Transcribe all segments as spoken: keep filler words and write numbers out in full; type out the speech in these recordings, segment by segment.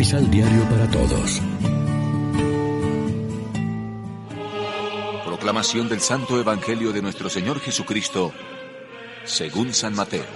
Misal Diario para Todos. Proclamación del Santo Evangelio de nuestro Señor Jesucristo, según San Mateo.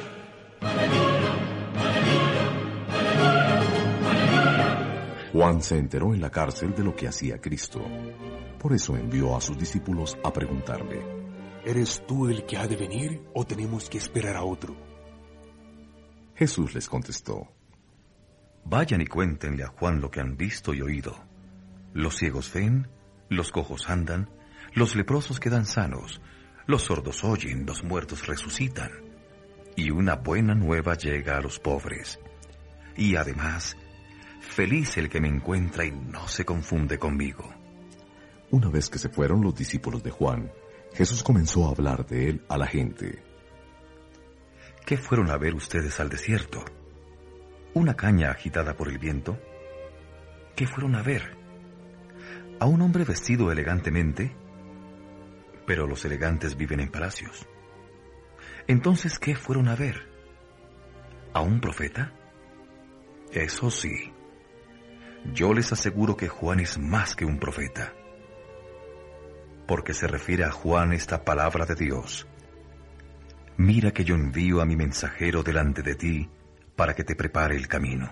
Juan se enteró en la cárcel de lo que hacía Cristo. Por eso envió a sus discípulos a preguntarle: ¿Eres tú el que ha de venir o tenemos que esperar a otro? Jesús les contestó: Vayan y cuéntenle a Juan lo que han visto y oído. Los ciegos ven, los cojos andan, los leprosos quedan sanos, los sordos oyen, los muertos resucitan. Y una buena nueva llega a los pobres. Y además, feliz el que me encuentra y no se confunde conmigo. Una vez que se fueron los discípulos de Juan, Jesús comenzó a hablar de él a la gente. ¿Qué fueron a ver ustedes al desierto? ¿Una caña agitada por el viento? ¿Qué fueron a ver? ¿A un hombre vestido elegantemente? Pero los elegantes viven en palacios. Entonces, ¿qué fueron a ver? ¿A un profeta? Eso sí. Yo les aseguro que Juan es más que un profeta. Porque se refiere a Juan esta palabra de Dios: Mira que yo envío a mi mensajero delante de ti para que te prepare el camino.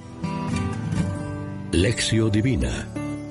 Lección Divina.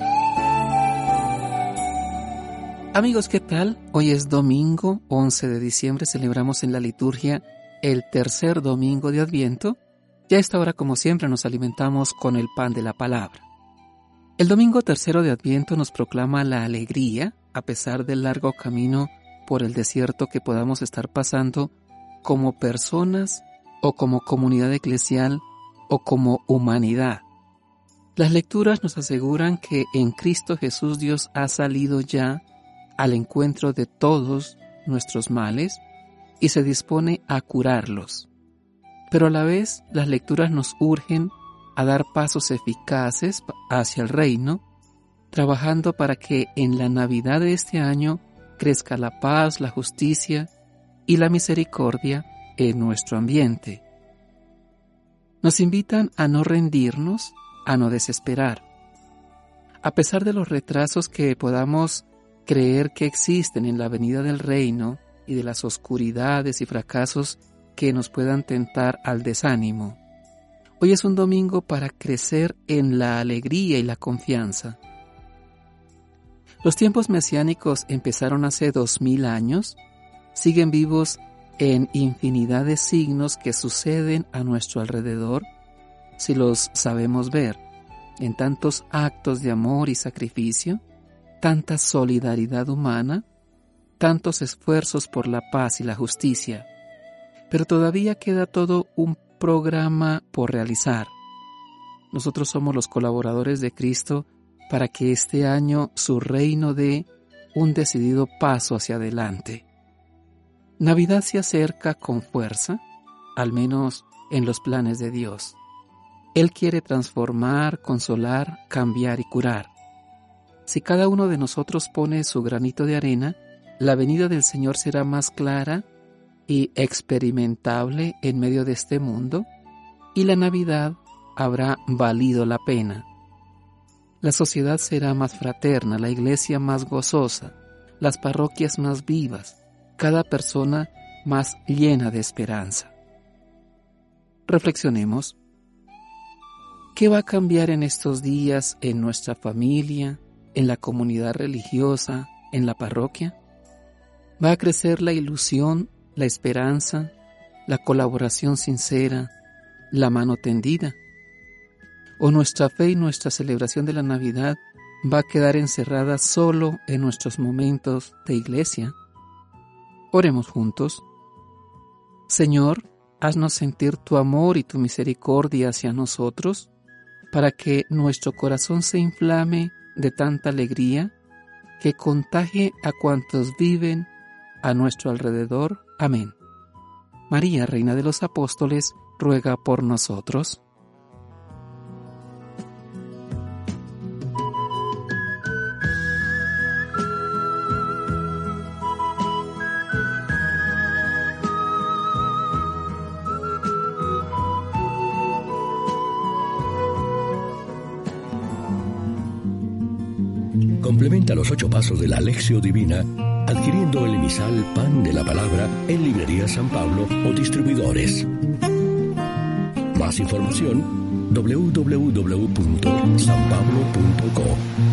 Amigos, ¿qué tal? Hoy es domingo once de diciembre, celebramos en la liturgia el tercer domingo de Adviento. Y a esta hora, como siempre, nos alimentamos con el pan de la palabra. El domingo tercero de Adviento nos proclama la alegría, a pesar del largo camino por el desierto que podamos estar pasando como personas o como comunidad eclesial o como humanidad. Las lecturas nos aseguran que en Cristo Jesús Dios ha salido ya al encuentro de todos nuestros males y se dispone a curarlos. Pero a la vez las lecturas nos urgen a dar pasos eficaces hacia el reino, trabajando para que en la Navidad de este año crezca la paz, la justicia y la misericordia en nuestro ambiente. Nos invitan a no rendirnos, a no desesperar. A pesar de los retrasos que podamos creer que existen en la venida del reino y de las oscuridades y fracasos que nos puedan tentar al desánimo, hoy es un domingo para crecer en la alegría y la confianza. Los tiempos mesiánicos empezaron hace dos mil años, siguen vivos en infinidad de signos que suceden a nuestro alrededor, si los sabemos ver, en tantos actos de amor y sacrificio, tanta solidaridad humana, tantos esfuerzos por la paz y la justicia. Pero todavía queda todo un programa por realizar. Nosotros somos los colaboradores de Cristo para que este año su reino dé un decidido paso hacia adelante. Navidad se acerca con fuerza, al menos en los planes de Dios. Él quiere transformar, consolar, cambiar y curar. Si cada uno de nosotros pone su granito de arena, la venida del Señor será más clara y experimentable en medio de este mundo, y la Navidad habrá valido la pena. La sociedad será más fraterna, la iglesia más gozosa, las parroquias más vivas, cada persona más llena de esperanza. Reflexionemos. ¿Qué va a cambiar en estos días en nuestra familia, en la comunidad religiosa, en la parroquia? ¿Va a crecer la ilusión, la esperanza, la colaboración sincera, la mano tendida? ¿O nuestra fe y nuestra celebración de la Navidad va a quedar encerrada solo en nuestros momentos de iglesia? Oremos juntos. Señor, haznos sentir tu amor y tu misericordia hacia nosotros, para que nuestro corazón se inflame de tanta alegría que contagie a cuantos viven a nuestro alrededor. Amén. María, Reina de los Apóstoles, ruega por nosotros. Complementa los ocho pasos de la Alexio Divina adquiriendo el emisal Pan de la Palabra en Librería San Pablo o distribuidores. Más información doble u doble u doble u punto san pablo punto co.